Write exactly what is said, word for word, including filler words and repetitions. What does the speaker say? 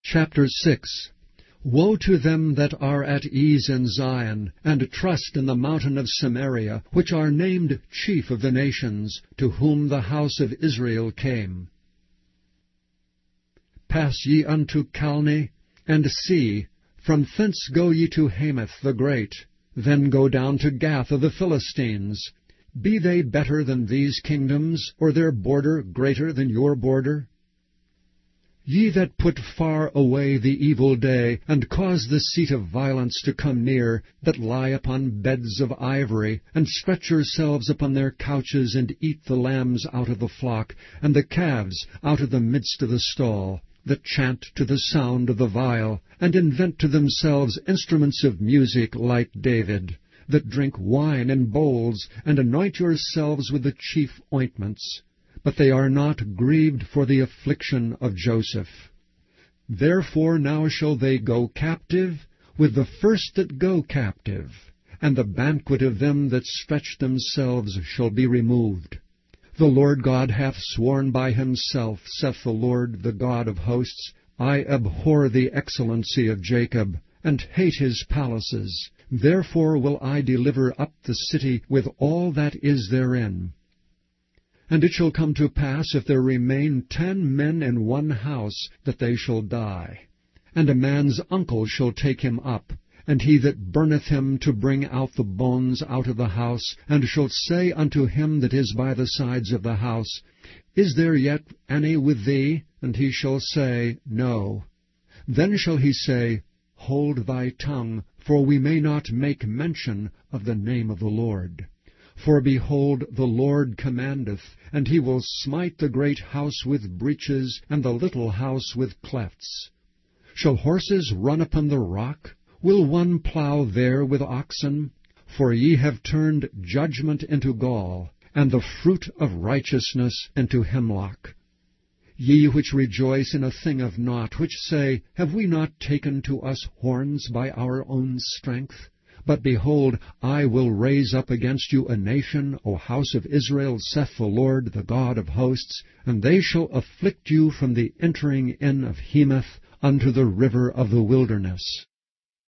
Chapter six. Woe to them that are at ease in Zion, and trust in the mountain of Samaria, which are named chief of the nations, to whom the house of Israel came. Pass ye unto Calne, and see, from thence go ye to Hamath the great, then go down to Gath of the Philistines. Be they better than these kingdoms, or their border greater than your border? Ye that put far away the evil day, and cause the seat of violence to come near, that lie upon beds of ivory, and stretch yourselves upon their couches, and eat the lambs out of the flock, and the calves out of the midst of the stall, that chant to the sound of the viol, and invent to themselves instruments of music like David, that drink wine in bowls, and anoint yourselves with the chief ointments. But they are not grieved for the affliction of Joseph. Therefore now shall they go captive with the first that go captive, and the banquet of them that stretch themselves shall be removed. The Lord God hath sworn by himself, saith the Lord, the God of hosts, I abhor the excellency of Jacob, and hate his palaces. Therefore will I deliver up the city with all that is therein. And it shall come to pass, if there remain ten men in one house, that they shall die. And a man's uncle shall take him up, and he that burneth him to bring out the bones out of the house, and shall say unto him that is by the sides of the house, Is there yet any with thee? And he shall say, No. Then shall he say, Hold thy tongue, for we may not make mention of the name of the Lord. For behold, the Lord commandeth, and he will smite the great house with breaches, and the little house with clefts. Shall horses run upon the rock? Will one plow there with oxen? For ye have turned judgment into gall, and the fruit of righteousness into hemlock. Ye which rejoice in a thing of naught, which say, Have we not taken to us horns by our own strength? But behold, I will raise up against you a nation, O house of Israel, saith the Lord, the God of hosts, and they shall afflict you from the entering in of Hemath unto the river of the wilderness.